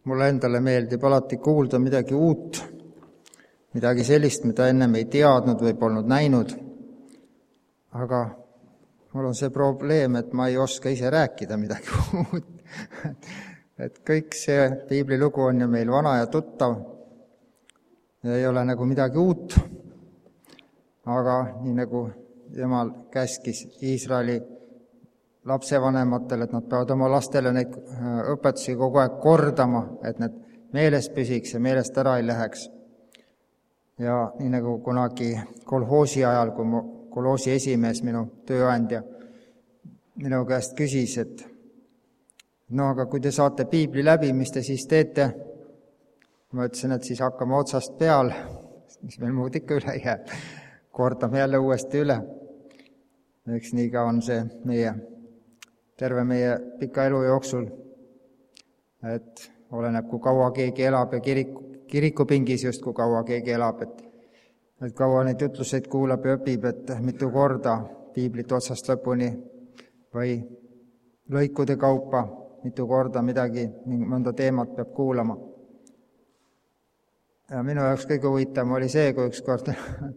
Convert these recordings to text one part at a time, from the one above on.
mulle endale meeldib alati kuulda midagi uut, midagi sellist, mida ennem ei teadnud või polnud näinud. Aga mul on see probleem, et ma ei oska ise rääkida midagi uut. Et kõik see piiblilugu on ju meil vana ja tuttav ja ei ole nagu midagi uut. Aga nii nagu Jumal käskis Iisraeli lapsevanematel, et nad peavad oma lastele neid õpetusi kogu aeg kordama, et need meeles püsiks ja meelest ära ei läheks. Ja nii nagu kunagi kolhoosi ajal, kui kolhoosi esimees, minu tööandja, minu käest küsis, et no aga kui te saate piibli läbi, mis te siis teete? Ma ütlesin, et siis hakkame otsast peale, mis meil muud ikka üle jääb. Kordame jälle uuesti üle. Eks nii ka on see terve meie pika elu jooksul, et oleneb, kui kaua keegi elab ja kirikupingis just, kui kaua keegi elab, et kaua neid jutluseid kuulab ja õpib, et mitu korda piiblit otsast lõpuni või lõikude kaupa mitu korda midagi, mõnda teemat peab kuulama. Ja minu jaoks kõige huvitavam oli see, kui üks kord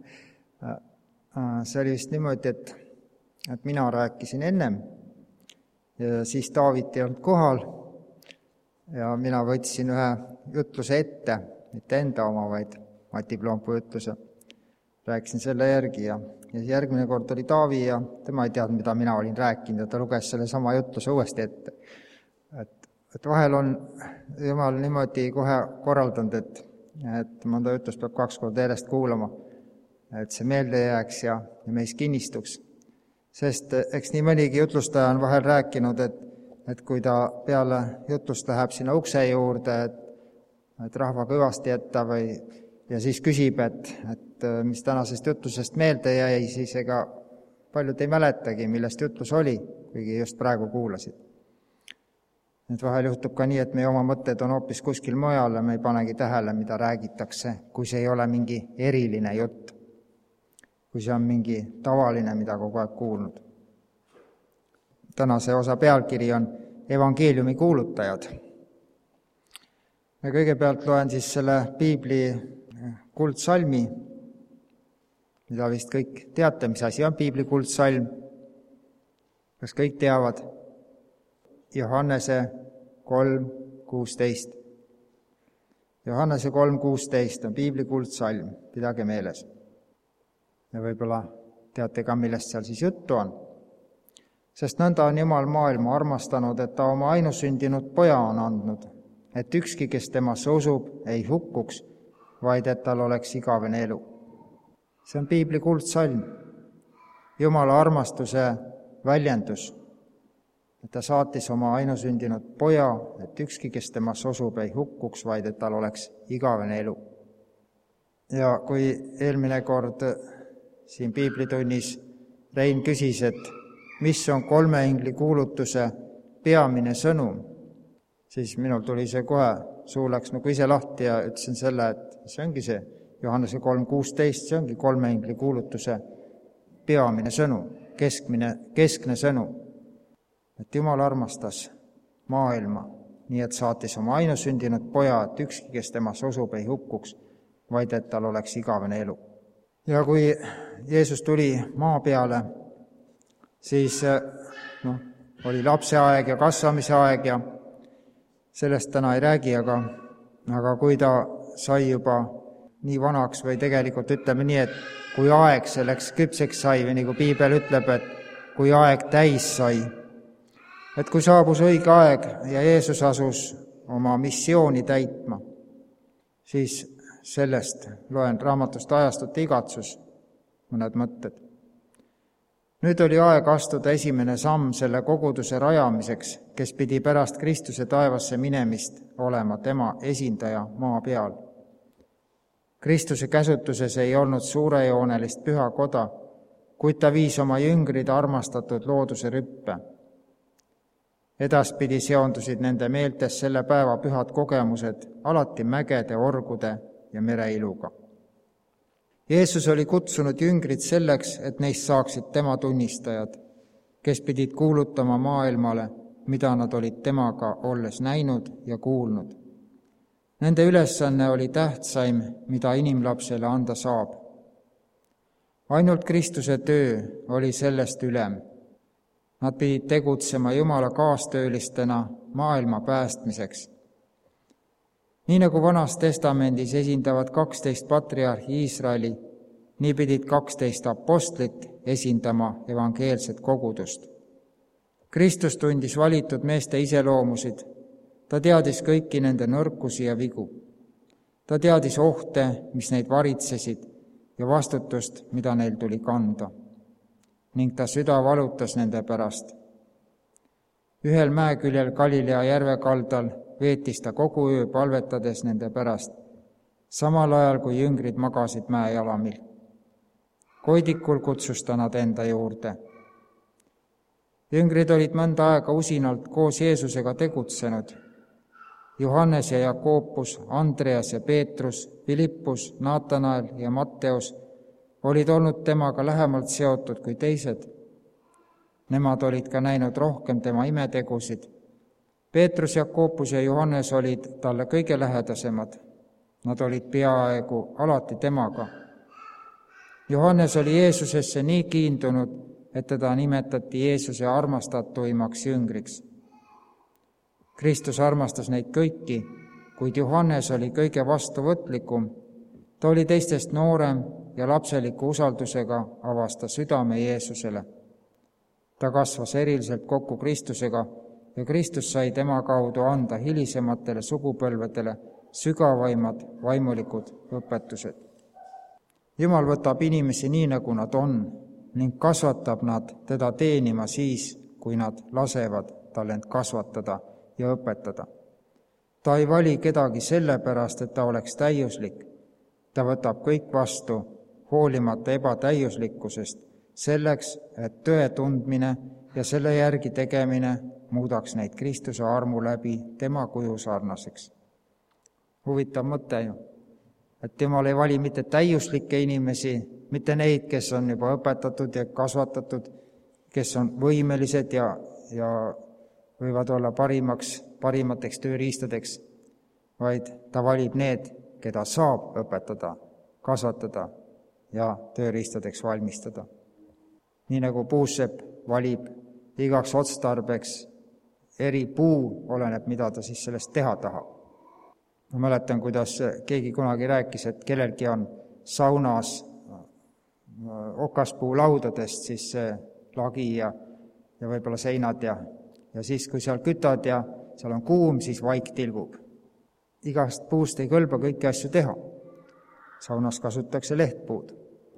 see oli vist niimoodi, et mina rääkisin ennem ja siis Taavit ei olnud kohal ja mina võtsin ühe jutluse ette, mitte enda oma, vaid Mati Ploompu jutluse. Rääkisin selle järgi ja järgmine kord oli Taavi ja tema ei teadnud, mida mina olin rääkinud ja ta luges selle sama jutluse uuesti ette. Et vahel on Jumal niimoodi kohe korraldanud, et mõnda jutlust peab 2 korda järjest kuulama, et see meelde jääks ja meis kinnistuks. Sest eks nii mõnigi jutlustaja on vahel rääkinud, et kui ta peale jutlust läheb sinna ukse juurde, et rahva kõvasti jätta ja siis küsib, et mis tänasest jutlusest meelde jäi, siis ega paljud ei mäletagi, millest jutlus oli, kuigi just praegu kuulasid. Et vahel juhtub ka nii, et meie oma mõtted on hoopis kuskil mujal ja me ei panegi tähele, mida räägitakse, kui see ei ole mingi eriline jutt. Kui see on mingi tavaline, mida kogu aeg kuulnud. Tänase osa pealkiri on evangeeliumi kuulutajad. Ja kõigepealt loen siis selle piibli kuldsalmi, mida vist kõik teate, mis asi on piibli kuldsalm. Kas kõik teavad? Johannese 3.16. Johannese 3.16 on piibli kuldsalm, pidage meeles. Ja võib-olla teate ka, millest seal siis juttu on. Sest nõnda on Jumal maailma armastanud, et ta oma ainusündinud poja on andnud, et ükski, kes temasse usub, ei hukkuks, vaid et tal oleks igavene elu. See on piibli kuldsalm, Jumala armastuse väljendus, et ta saatis oma ainusündinud poja, et ükski, kes temasse usub, ei hukkuks, vaid et tal oleks igavene elu. Ja kui eelmine kord siin piiblitunnis Rein küsis, et mis on 3 ingli kuulutuse peamine sõnum, siis minul tuli see kohe, suu läks nagu ise lahti ja ütlesin selle, et see ongi see Johannese 3.16, see ongi 3 ingli kuulutuse peamine sõnum, keskne sõnum. Et Jumal armastas maailma, nii et saatis oma ainusündinud poja, et ükski, kes temasse usub, ei hukkuks, vaid et tal oleks igavene elu. Ja kui Jeesus tuli maa peale, siis oli lapse aeg ja kasvamise aeg ja sellest täna ei räägi, aga kui ta sai juba nii vanaks või tegelikult ütleme nii, et kui aeg selleks küpseks sai või nagu piibel ütleb, et kui aeg täis sai, et kui saabus õige aeg ja Jeesus asus oma missiooni täitma, siis sellest loen raamatust Ajastute igatsus mõned mõtted. Nüüd oli aeg astuda esimene samm selle koguduse rajamiseks, kes pidi pärast Kristuse taevasse minemist olema tema esindaja maa peal. Kristuse käsutuses ei olnud suurejoonelist pühakoda, kuid ta viis oma jüngrid armastatud looduse rüppe. Edaspidi seondusid nende meeltes selle päeva pühad kogemused alati mägede, orgude ja mereiluga. Jeesus oli kutsunud jüngrid selleks, et neist saaksid tema tunnistajad, kes pidid kuulutama maailmale, mida nad olid temaga olles näinud ja kuulnud. Nende ülesanne oli tähtsaim, mida inimlapsele anda saab. Ainult Kristuse töö oli sellest ülem. Nad pidid tegutsema Jumala kaastöölistena maailma päästmiseks. Nii nagu Vanas Testamendis esindavad 12 patriarhi Iisraeli, nii pidid 12 apostlit esindama evangeelset kogudust. Kristus tundis valitud meeste iseloomusid. Ta teadis kõiki nende nõrkusi ja vigu. Ta teadis ohte, mis neid varitsesid, ja vastutust, mida neil tuli kanda. Ning ta süda valutas nende pärast. Ühel mäeküljel Galilea järve kaldal veetis ta kogu öö palvetades nende pärast, samal ajal kui jüngrid magasid mäejalamil. Koidikul kutsus ta nad enda juurde. Jüngrid olid mõnda aega usinalt koos Jeesusega tegutsenud. Johannes ja Jakobus, Andreas ja Peetrus, Filippus, Natanael ja Matteus olid olnud temaga lähemalt seotud kui teised. Nemad olid ka näinud rohkem tema imetegusid. Peetrus, Jakobus ja Johannes olid talle kõige lähedasemad. Nad olid peaaegu alati temaga. Johannes oli Jeesusesse nii kiindunud, et teda nimetati Jeesuse armastatuimaks jüngriks. Kristus armastas neid kõiki, kuid Johannes oli kõige vastuvõtlikum. Ta oli teistest noorem ja lapseliku usaldusega avas ta südame Jeesusele. Ta kasvas eriliselt kokku Kristusega ja Kristus sai tema kaudu anda hilisematele sugupõlvedele sügavaimad vaimulikud õpetused. Jumal võtab inimesi nii, nagu nad on, ning kasvatab nad teda teenima siis, kui nad lasevad tal end kasvatada ja õpetada. Ta ei vali kedagi sellepärast, et ta oleks täiuslik. Ta võtab kõik vastu, hoolimata ebatäiuslikkusest, selleks, et tõe tundmine ja selle järgi tegemine muudaks neid Kristuse armu läbi tema kuju sarnaseks. Huvitav mõte ju, et Jumal ei vali mitte täiuslikke inimesi, mitte neid, kes on juba õpetatud ja kasvatatud, kes on võimelised ja võivad olla parimateks tööriistadeks, vaid ta valib need, keda saab õpetada, kasvatada ja tööriistadeks valmistada. Nii nagu puusepp valib igaks otstarbeks eri puu, oleneb, mida ta siis sellest teha tahab. Ma mäletan, kuidas keegi kunagi rääkis, et kellelgi on saunas okaspuu laudadest siis lagi ja võib-olla seinad ja siis, kui seal kütad ja seal on kuum, siis vaik tilgub. Igast puust ei kõlba kõiki asju teha. Saunas kasutatakse lehtpuud.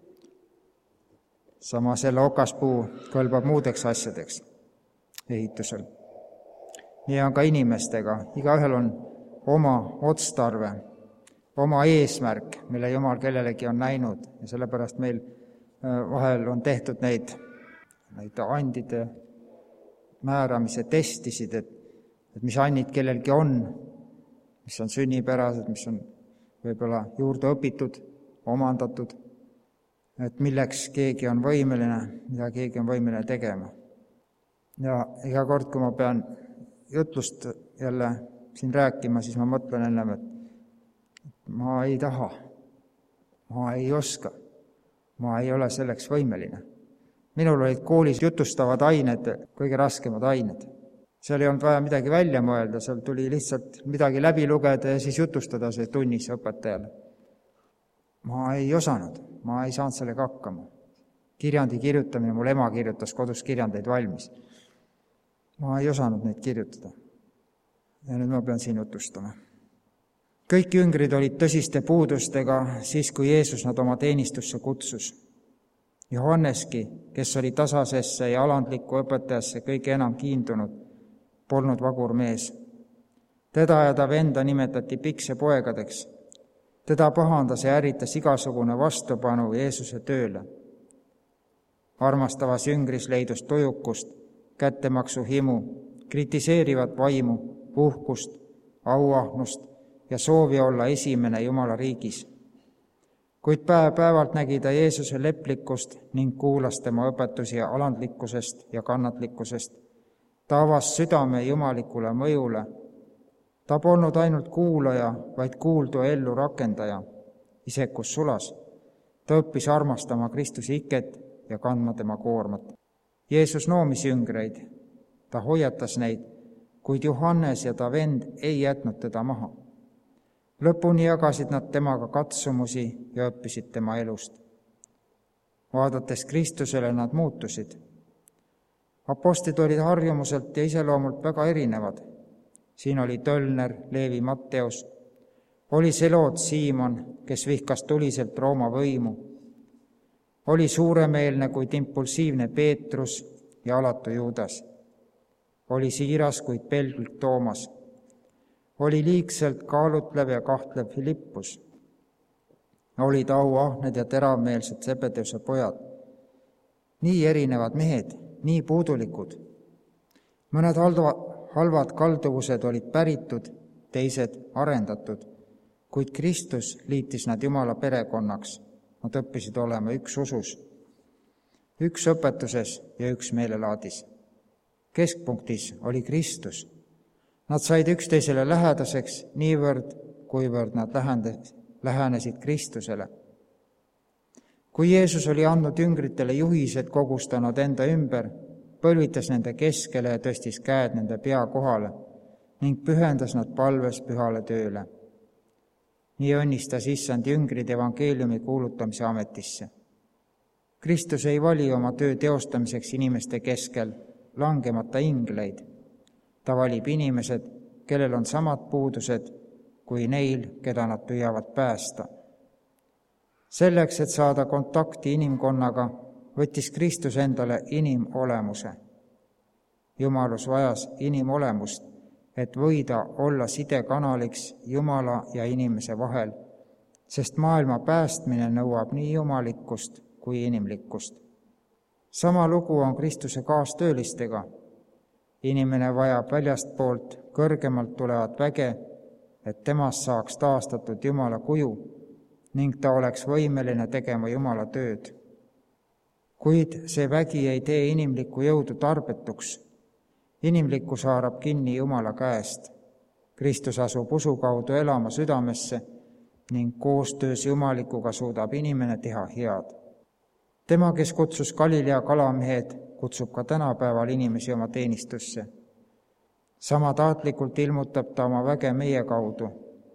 Sama selle okaspuu kõlbab muudeks asjadeks ehitusel. Nii on ka inimestega. Igaühel on oma otstarve, oma eesmärk, mille Jumal kellelegi on näinud. Ja sellepärast meil vahel on tehtud neid andide määramise testisid, et mis annid kellelgi on, mis on sünnipärased, mis on võib-olla juurde õpitud, omandatud, et milleks keegi on võimeline, mida keegi on võimeline tegema. Ja iga kord, kui ma pean jutlust jälle siin rääkima, siis ma mõtlen ennem, et ma ei taha, ma ei oska, ma ei ole selleks võimeline. Minul olid koolis jutustavad ained, kõige raskemad ained. Seal ei olnud vaja midagi välja mõelda, seal tuli lihtsalt midagi läbi lugeda ja siis jutustada see tunnis õpetajale. Ma ei osanud, ma ei saanud sellega hakkama. Kirjandi kirjutamine, mul ema kirjutas kodus kirjandeid valmis. Ma ei osanud neid kirjutada. Ja nüüd ma pean siin jutustama. Kõik jüngrid olid tõsiste puudustega siis, kui Jeesus nad oma teenistusse kutsus. Johanneski, kes oli tasasesse ja alandlikku õpetajasse kõige enam kiindunud, polnud vagur mees. Teda ja ta venda nimetati piksepoegadeks. Teda pahandas ja ärritas igasugune vastupanu Jeesuse tööle. Armastavas jüngris leidus tujukust, kättemaksu himu, kritiseerivat vaimu, puhkust, auahnust ja soovi olla esimene Jumala riigis. Kuid päev-päevalt nägi ta Jeesuse leplikkust ning kuulas tema õpetusi alandlikkusest ja kannatlikkusest. Ta avas südame jumalikule mõjule. Ta polnud ainult kuulaja, vaid kuuldu ellu rakendaja. Isekus sulas. Ta õppis armastama Kristuse iket ja kandma tema koormat. Jeesus noomis jüngreid. Ta hoiatas neid, kuid Johannes ja ta vend ei jätnud teda maha. Lõpuni jagasid nad temaga katsumusi ja õppisid tema elust. Vaadates Kristusele nad muutusid. Apostlid olid harjumuselt ja iseloomult väga erinevad. Siin oli Tölner, Leevi Matteus, oli Seloot Siimon, kes vihkas tuliselt Rooma võimu, oli suuremeelne, kuid impulsiivne Peetrus ja alatu Juudas, oli siiras, kuid pelglik Toomas, oli liigselt kaalutlev ja kahtlev Filippus, olid auahned ja teravmeelsed Zebedeuse pojad. Nii erinevad mehed, nii puudulikud. Mõned halvad kalduvused olid päritud, teised arendatud, kuid Kristus liitis nad Jumala perekonnaks. Nad õppisid olema üks usus, üks õpetuses ja üks meelelaadis. Keskpunktis oli Kristus. Nad said üksteisele lähedaseks niivõrd, kuivõrd nad lähenesid Kristusele. Kui Jeesus oli andnud jüngritele juhised, kogus ta nad enda ümber, põlvitas nende keskele ja tõstis käed nende pea kohale ning pühendas nad palves pühale tööle. Nii õnnistas issand jüngrid evangeeliumi kuulutamise ametisse. Kristus ei vali oma töö teostamiseks inimeste keskel langemata ingleid. Ta valib inimesed, kellel on samad puudused kui neil, keda nad püüavad päästa. Selleks, et saada kontakti inimkonnaga, võttis Kristus endale inimolemuse. Jumalus vajas inimolemust, et võida olla sidekanaliks Jumala ja inimese vahel, sest maailma päästmine nõuab nii jumalikkust kui inimlikkust. Sama lugu on Kristuse kaastöölistega. Inimene vajab väljastpoolt kõrgemalt tulevat väge, et temast saaks taastatud Jumala kuju ning ta oleks võimeline tegema Jumala tööd. Kuid see vägi ei tee inimlikku jõudu tarbetuks. Inimlikkus haarab kinni Jumala käest. Kristus asub usu kaudu elama südamesse ning koostöös Jumalikuga suudab inimene teha head. Tema, kes kutsus Galilea kalamehed, kutsub ka tänapäeval inimesi oma teenistusse. Sama taatlikult ilmutab ta oma väge meie kaudu.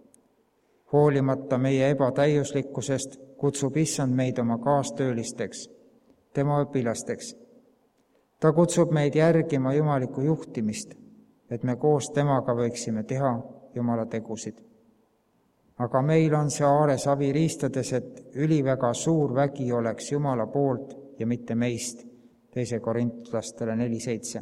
Hoolimata meie ebatäiuslikkusest kutsub issand meid oma kaastöölisteks, tema õpilasteks. Ta kutsub meid järgima jumalikku juhtimist, et me koos temaga võiksime teha Jumala tegusid. Aga meil on see aaresavi riistades, et üliväga suur vägi oleks Jumala poolt ja mitte meist, 2 Korintlastele 4:7.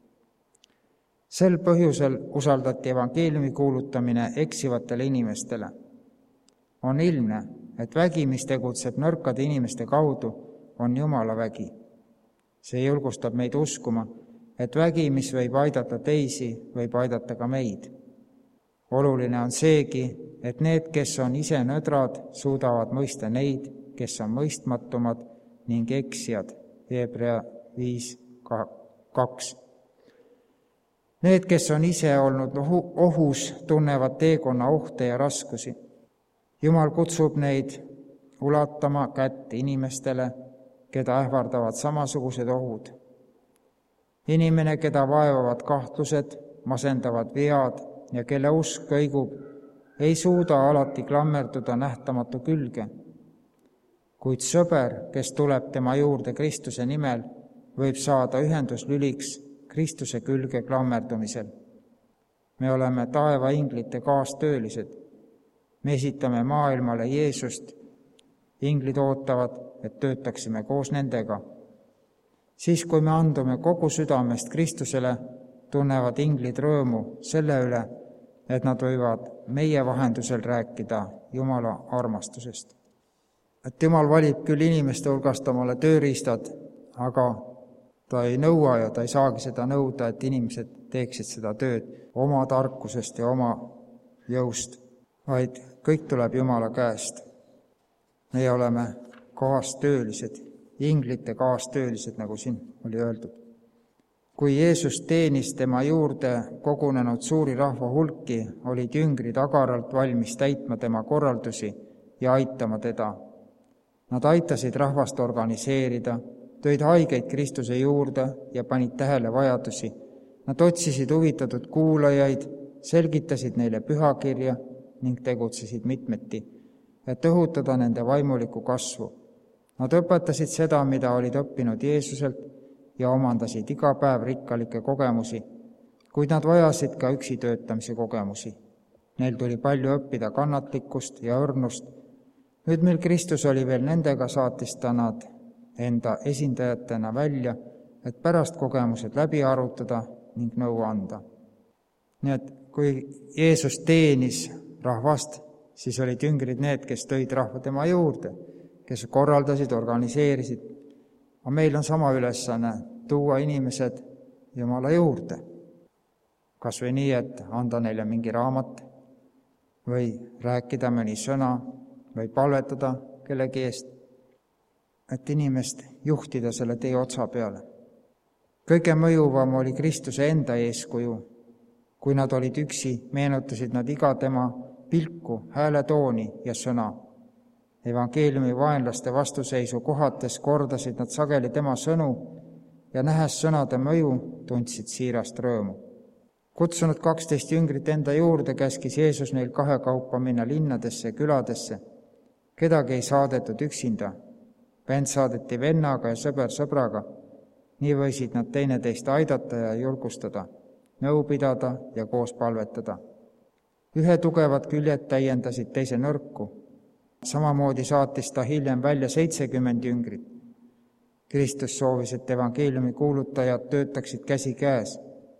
Sel põhjusel usaldati evangeeliumi kuulutamine eksivatele inimestele. On ilmne, et vägi, mis tegutseb nõrkade inimeste kaudu, on Jumala vägi. See julgustab meid uskuma, et vägi, mis võib aidata teisi, võib aidata ka meid. Oluline on seegi, et need, kes on ise nõdrad, suudavad mõista neid, kes on mõistmatumad ning eksijad. Hebra 5:2. Need, kes on ise olnud ohus, tunnevad teekonna ohte ja raskusi. Jumal kutsub neid ulatama kätt inimestele, keda ähvardavad samasugused ohud. Inimene, keda vaevavad kahtlused, masendavad vead ja kelle usk kõigub, ei suuda alati klammerduda nähtamatu külge. Kuid sõber, kes tuleb tema juurde Kristuse nimel, võib saada ühenduslüliks Kristuse külge klammerdumisel. Me oleme taeva inglite kaastöölised. Me esitame maailmale Jeesust. Inglid ootavad, et töötaksime koos nendega. Siis, kui me andume kogu südamest Kristusele, tunnevad inglid rõõmu selle üle, et nad võivad meie vahendusel rääkida Jumala armastusest. Et Jumal valib küll inimeste hulgast omale tööriistad, aga ta ei nõua ja ta ei saagi seda nõuda, et inimesed teeksid seda tööd oma tarkusest ja oma jõust, vaid kõik tuleb Jumala käest. Meie oleme kaastöölised, inglite kaastöölised, nagu siin oli öeldud. Kui Jeesus teenis tema juurde kogunenud suuri rahva hulki, olid jüngrid agaralt valmis täitma tema korraldusi ja aitama teda. Nad aitasid rahvast organiseerida, tõid haigeid Kristuse juurde ja panid tähele vajadusi. Nad otsisid huvitatud kuulajaid, selgitasid neile pühakirja ning tegutsesid mitmeti, et õhutada nende vaimulikku kasvu. Nad õpetasid seda, mida olid õppinud Jeesuselt ja omandasid iga päev rikkalikke kogemusi, kuid nad vajasid ka üksi töötamise kogemusi. Neil tuli palju õppida kannatlikkust ja õrnust. Nüüd, mil Kristus oli veel nendega, saatis ta nad enda esindajatena välja, et pärast kogemused läbi arutada ning nõu anda. Nii et kui Jeesus teenis rahvast, siis olid jüngrid need, kes tõid rahva tema juurde, kes korraldasid, organiseerisid. Aga meil on sama ülesanne tuua inimesed Jumala juurde. Kas või nii, et anda neile mingi raamat või rääkida mõni sõna või palvetada kellegi eest, et inimest juhtida selle tee otsa peale. Kõige mõjuvam oli Kristuse enda eeskuju. Kui nad olid üksi, meenutasid nad iga tema pilku, hääletooni ja sõna. Evangeeliumi vaenlaste vastuseisu kohates kordasid nad sageli tema sõnu ja nähes sõnade mõju, tundsid siirast rõõmu. Kutsunud 12 jüngrit enda juurde, käskis Jeesus neil kahekaupa minna linnadesse ja küladesse. Kedagi ei saadetud üksinda. Vend saadeti vennaga ja sõber sõbraga. Nii võisid nad teineteist aidata ja julgustada, nõu pidada ja koos palvetada. Ühe tugevad küljed täiendasid teise nõrku. Samamoodi saatis ta hiljem välja 70 jüngrit. Kristus soovis, et evangeeliumi kuulutajad töötaksid käsi käes.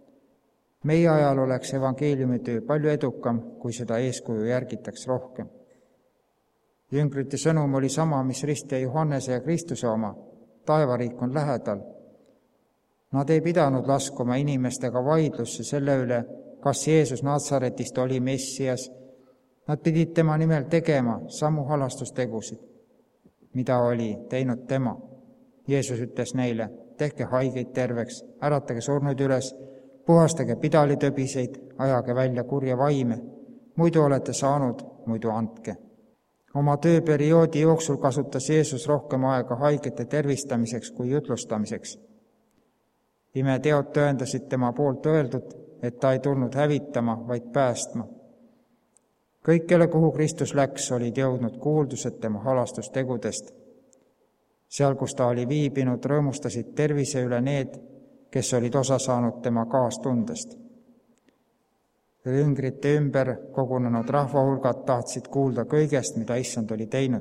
Meie ajal oleks evangeeliumi töö palju edukam, kui seda eeskuju järgitaks rohkem. Jüngrite sõnum oli sama, mis ristja Johannese ja Kristuse oma. Taevariik on lähedal. Nad ei pidanud laskuma inimestega vaidlusse selle üle, kas Jeesus Natsaretist oli Messias. Nad pidid tema nimel tegema samu halastustegusid, mida oli teinud tema. Jeesus ütles neile, tehke haigeid terveks, äratage surnuid üles, puhastage pidalitõbiseid, ajage välja kurja vaime, muidu olete saanud, muidu andke. Oma tööperioodi jooksul kasutas Jeesus rohkem aega haigete tervistamiseks kui jutlustamiseks. Imeteod tõendasid tema poolt öeldud, et ta ei tulnud hävitama, vaid päästma. Kõikjale, kuhu Kristus läks, olid jõudnud kuuldused tema halastustegudest. Seal, kus ta oli viibinud, rõõmustasid tervise üle need, kes olid osa saanud tema kaastundest. Jüngrite ümber kogunenud rahvahulgad tahtsid kuulda kõigest, mida Issand oli teinud.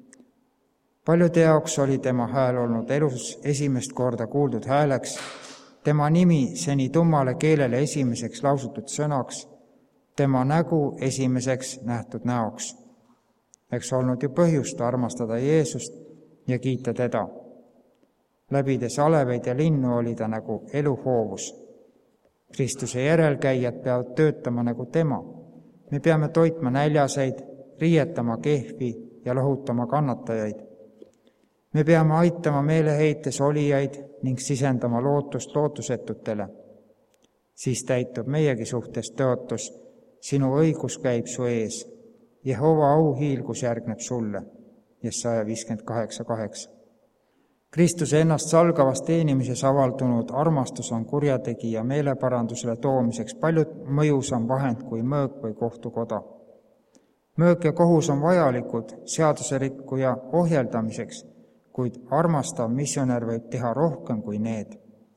Paljude jaoks oli tema hääl olnud elus esimest korda kuuldud hääleks, tema nimi seni tummale keelele esimeseks lausutud sõnaks, tema nägu esimeseks nähtud näoks. Eks olnud ju põhjust armastada Jeesust ja kiita teda. Läbides aleveid ja linnu oli ta nagu eluhoovus. Kristuse järelkäijad peavad töötama nagu tema. Me peame toitma näljaseid, riietama kehvi ja lohutama kannatajaid. Me peame aitama meeleheites olijaid ning sisendama lootust lootusetutele. Siis täitub meiegi suhtes tõotus, sinu õigus käib su ees. Jehova auhiilgus järgneb sulle. Jesaja 58:8. Kristuse ennast salgavas teenimises avaldunud armastus on kurjategija meeleparandusele toomiseks palju mõjusam vahend kui mõõk või kohtukoda. Mõõk ja kohus on vajalikud seaduserikkuja ohjeldamiseks, kuid armastav missionär võib teha rohkem kui need.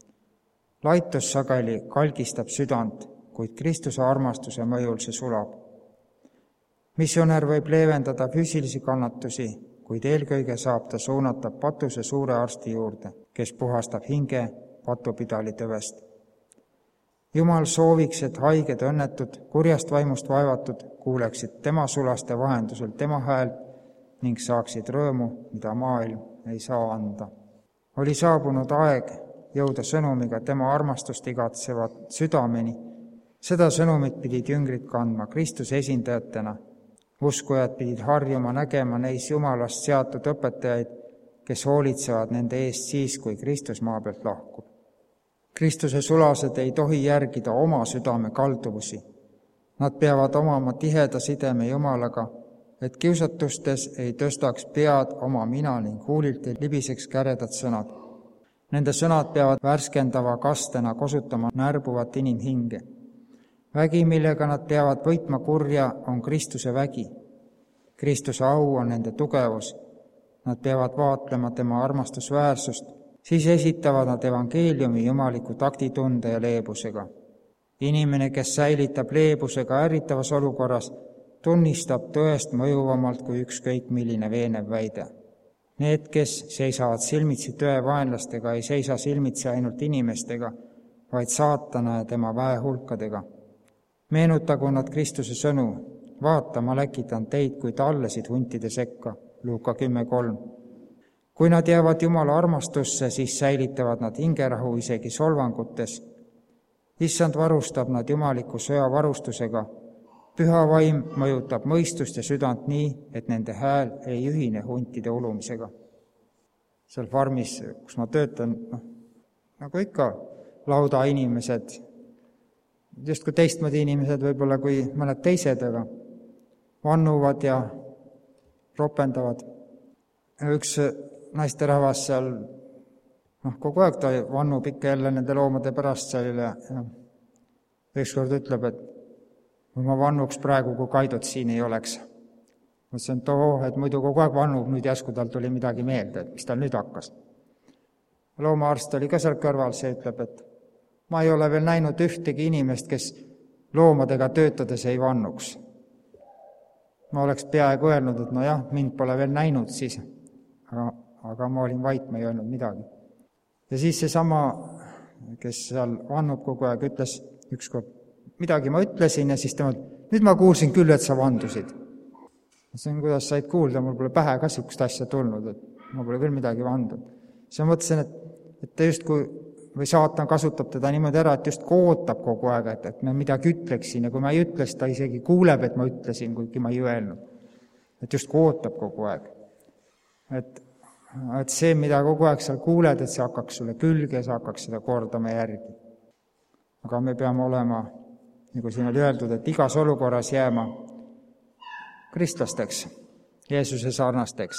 Laitus sageli kalgistab südant, kuid Kristuse armastuse mõjul see sulab. Missionär võib leevendada füüsilisi kannatusi, kuid eelkõige saab ta suunata patuse suure arsti juurde, kes puhastab hinge patupidalitõvest. Jumal sooviks, et haiged, õnnetud, kurjast vaimust vaevatud kuuleksid tema sulaste vahendusel tema häält ning saaksid rõõmu, mida maailm ei saa anda. Oli saabunud aeg jõuda sõnumiga tema armastust igatsevad südameni. Seda sõnumit pidid jüngrid kandma Kristuse esindajatena. Uskujad pidid harjuma nägema neis Jumalast seatud õpetajaid, kes hoolitsevad nende eest siis, kui Kristus maa pealt lahkub. Kristuse sulased ei tohi järgida oma südame kalduvusi. Nad peavad omama tiheda sideme Jumalaga, et kiusatustes ei tõstaks pead oma mina ning huulilt ei libiseks käredad sõnad. Nende sõnad peavad värskendava kastena kosutama närbuvat inimhinge. Vägi, millega nad peavad võitma kurja, on Kristuse vägi. Kristuse au on nende tugevus. Nad peavad vaatlema tema armastusväärsust, siis esitavad nad evangeeliumi jumaliku taktitunde ja leebusega. Inimene, kes säilitab leebusega ärritavas olukorras, tunnistab tõest mõjuvamalt kui ükskõik milline veenev väide. Need, kes seisavad silmitsi tõe vaenlastega, ei seisa silmitsi ainult inimestega, vaid saatana ja tema väehulkadega. Meenutagu nad Kristuse sõnu, vaata, ma läkitan teid kui tallesid huntide sekka, Luuka 10:3. Kui nad jäävad Jumala armastusse, siis säilitavad nad hingerahu isegi solvangutes. Issand varustab nad jumaliku sõjavarustusega. Püha vaim mõjutab mõistust ja südant nii, et nende hääl ei ühine huntide ulumisega. Seal farmis, kus ma töötan, nagu ikka lauda inimesed, justkui teistmoodi inimesed võib-olla kui mõned teised, aga vannuvad ja ropendavad. Üks naisterahvas seal, kogu aeg ta vannub ikka jälle nende loomade pärast sellele ja ükskord ütleb, et ma vannuks praegu, kui Kaidot siin ei oleks. Mõtlesin, et muidu kogu aeg vannub, nüüd järsku tal tuli midagi meelde, et mis tal nüüd hakkas. Loomaarst oli ka seal kõrval, see ütleb, et ma ei ole veel näinud ühtegi inimest, kes loomadega töötades ei vannuks. Ma oleks peaaegu öelnud, et nojah, mind pole veel näinud siis, aga ma olin vait, ma ei öelnud midagi. Ja siis seesama, kes seal vannub kogu aeg, ütles ükskord, midagi ma ütlesin ja siis tema, nüüd ma kuulsin küll, et sa vandusid. See on, kuidas said kuulda, mul pole pähe ka sihukest asja tulnud, et ma pole küll midagi vandunud. Siis ma mõtlesin, et ta justkui, või saatan kasutab teda niimoodi ära, et just ootab kogu aeg, et ma midagi ütleksin ja kui ma ei ütle, siis ta isegi kuuleb, et ma ütlesin, kuigi ma ei öelnud. Et just ootab kogu aeg. Et see, mida kogu aeg seal kuuled, et see hakkaks sulle külge ja sa hakkaks seda kordama järgi. Aga me peame olema, nagu siin oli öeldud, et igas olukorras jääma kristlasteks, Jeesuse sarnasteks.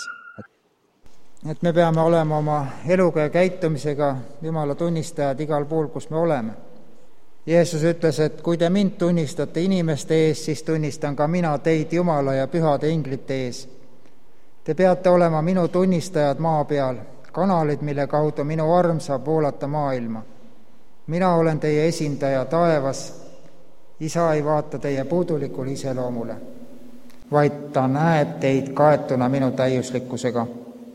Et me peame olema oma eluga ja käitumisega Jumala tunnistajad igal pool, kus me oleme. Jeesus ütles, et kui te mind tunnistate inimeste ees, siis tunnistan ka mina teid Jumala ja pühade inglite ees. Te peate olema minu tunnistajad maa peal, kanalid, mille kaudu minu arm saab voolata maailma. Mina olen teie esindaja taevas. Isa ei vaata teie puudulikule iseloomule, vaid ta näeb teid kaetuna minu täiuslikkusega.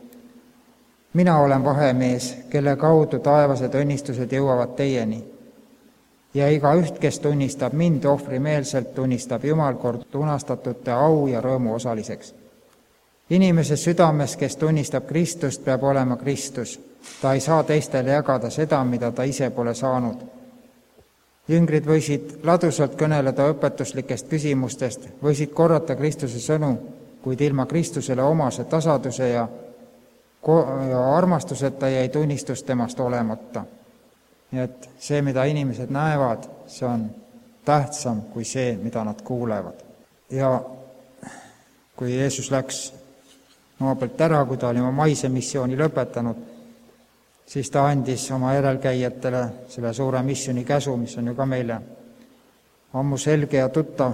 Mina olen vahemees, kelle kaudu taevased õnnistused jõuavad teieni. Ja igaüht, kes tunnistab mind ohvrimeelselt, tunnistab Jumal kord lunastatute au ja rõõmu osaliseks. Inimese südames, kes tunnistab Kristust, peab olema Kristus. Ta ei saa teistele jagada seda, mida ta ise pole saanud. Jüngrid võisid ladusalt kõneleda õpetuslikest küsimustest, võisid korrata Kristuse sõnu, kuid ilma Kristusele omase tasaduse ja armastuseta jäi tunnistus temast olemata. Nii et see, mida inimesed näevad, see on tähtsam kui see, mida nad kuulevad. Ja kui Jeesus läks maa pealt ära, kui ta oli oma maise missiooni lõpetanud, siis ta andis oma järelkäijatele selle suure missiooni käsu, mis on ju ka meile ammu selge ja tuttav.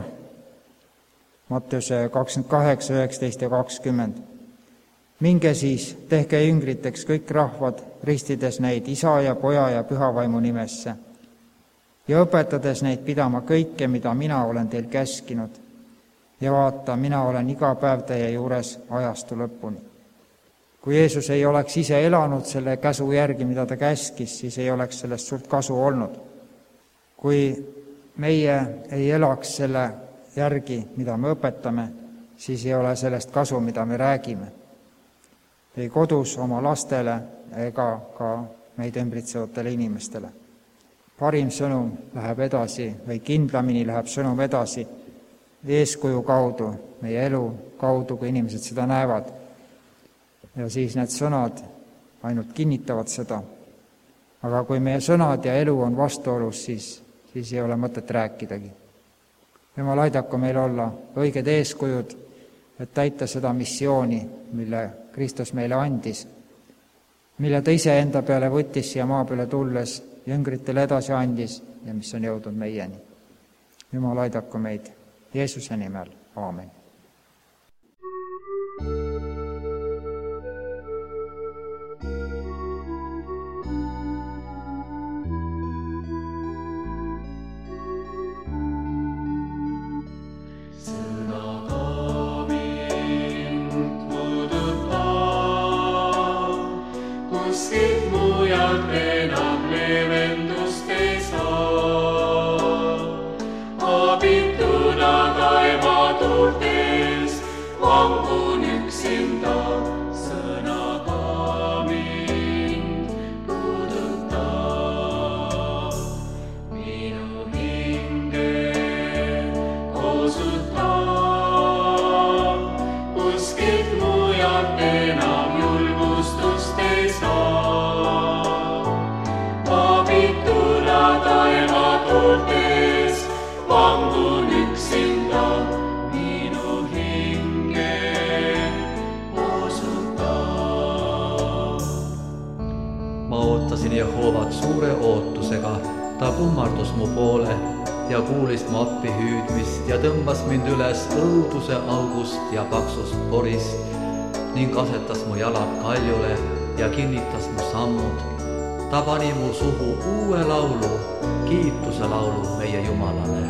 Matteuse 28, 19 ja 20. Minge siis, tehke jüngriteks kõik rahvad, ristides neid Isa ja Poja ja Pühavaimu nimesse ja õpetades neid pidama kõike, mida mina olen teil käskinud. Ja vaata, mina olen iga päev teie juures ajastu lõpuni. Kui Jeesus ei oleks ise elanud selle käsu järgi, mida ta käskis, siis ei oleks sellest suurt kasu olnud. Kui meie ei elaks selle järgi, mida me õpetame, siis ei ole sellest kasu, mida me räägime. Ei kodus oma lastele ega ka meid ümbritsevatele inimestele. Parim sõnum läheb edasi või kindlamini läheb sõnum edasi eeskuju kaudu, meie elu kaudu, kui inimesed seda näevad. Ja siis need sõnad ainult kinnitavad seda. aga kui meie sõnad ja elu on vastuolus, siis ei ole mõtet rääkidagi. Jumal, aidaku meil olla õiged eeskujud, et täita seda missiooni, mille Kristus meile andis, mille ta ise enda peale võttis siia maa peale tulles, jüngritele edasi andis ja mis on jõudnud meieni. Jumal, aidaku meid Jeesuse nimel. Aamen. Jehovat suure ootusega, ta kummardus mu poole ja kuulis mu appi hüüdmist ja tõmbas mind üles õuduse august ja paksust porist ning asetas mu jalad kaljule ja kinnitas mu sammud. Ta pani mu suhu uue laulu, kiituse laulu meie Jumalale.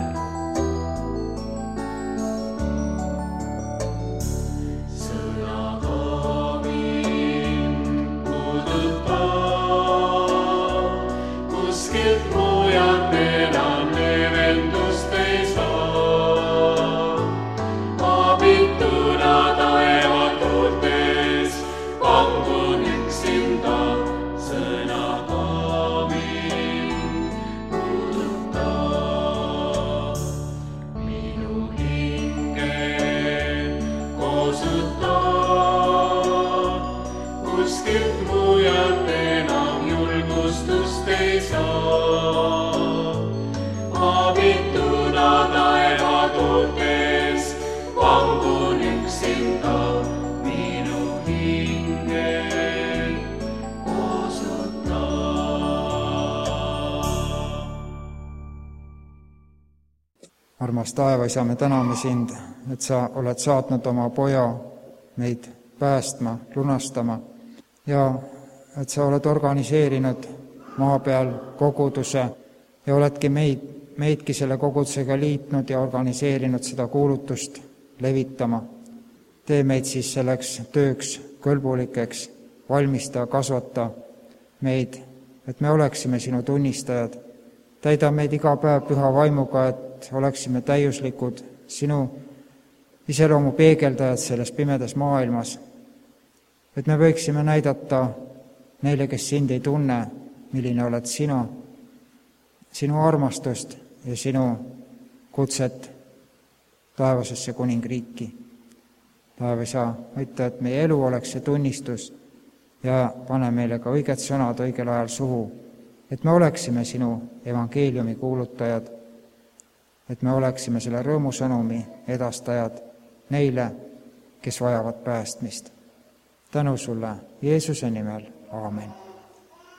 Armas taevaisa, me täname sind, et sa oled saatnud oma poja meid päästma, lunastama ja et sa oled organiseerinud maa peal koguduse ja oledki meidki selle kogudusega liitnud ja organiseerinud seda kuulutust levitama. Tee meid siis selleks tööks kõlbulikeks, valmista, kasvata meid, et me oleksime sinu tunnistajad. Täida meid iga päev püha vaimuga, et oleksime täiuslikud sinu iseloomu peegeldajad selles pimedas maailmas. Et me võiksime näidata neile, kes sind ei tunne, milline oled sina, sinu armastust ja sinu kutset taevasesse kuningriiki. Taevaisa, aita, et meie elu oleks see tunnistus ja pane meile ka õiged sõnad õigel ajal suhu, et me oleksime sinu evangeeliumi kuulutajad, et me oleksime selle rõõmusõnumi edastajad neile, kes vajavad päästmist. Tänu sulle Jeesuse nimel. Aamen.